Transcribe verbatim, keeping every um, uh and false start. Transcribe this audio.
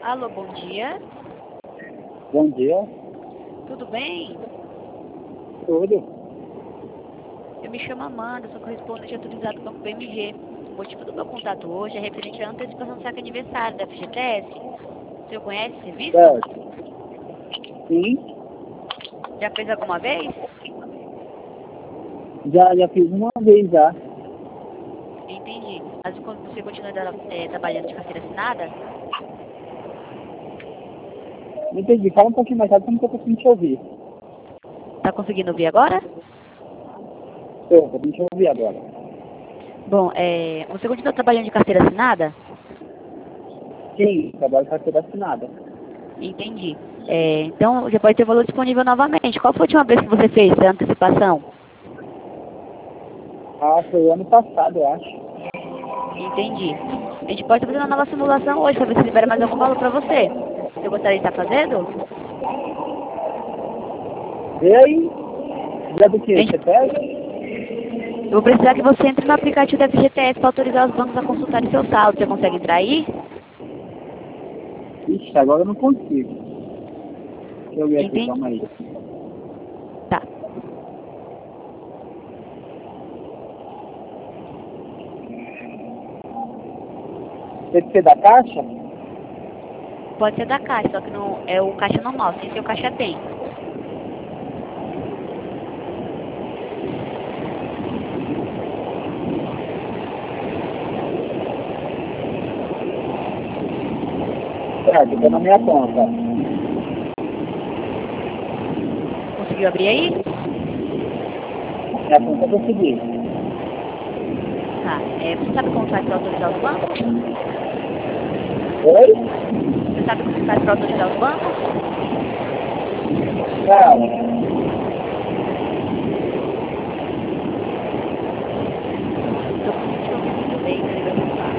Alô, bom dia. Bom dia. Tudo bem? Tudo. Eu me chamo Amanda, sou correspondente autorizado do Banco B M G. O motivo do meu contato hoje é referente à antecipação do saque aniversário da F G T S. O senhor conhece esse serviço? Certo. Sim. Já fez alguma vez? Já, já fiz uma vez já. Entendi. Mas quando você continua é, trabalhando de carteira assinada? Não entendi. Fala um pouquinho mais alto, que eu não estou conseguindo te ouvir. Tá conseguindo ouvir agora? Estou, estou conseguindo te ouvir agora. Bom, é, você continua trabalhando de carteira assinada? Sim, trabalho com carteira assinada. Entendi. É, então, já pode ter o valor disponível novamente. Qual foi a última vez que você fez a antecipação? Ah, foi o ano passado, eu acho. Entendi. A gente pode fazer uma nova simulação hoje para ver se libera mais algum valor para você. Você gostaria de estar fazendo? E aí? Já do que? Gente, Você pega? eu vou precisar que você entre no aplicativo da F G T S para autorizar os bancos a consultarem seu saldo. Você consegue entrar aí? Ixi, agora eu não consigo. Deixa eu ver aqui, Entendi. calma aí. Tá. Tem que ser da caixa? Pode ser da caixa, só que não é o caixa normal, sem ser o caixa tem. Certo, estou na minha conta. Conseguiu abrir aí? Minha conta eu consegui. Tá. É, você sabe como faz para autorizar os bancos? Oi? Você sabe como faz para autorizar os bancos? Não. Estou conseguindo ouvir muito bem, você vai falar.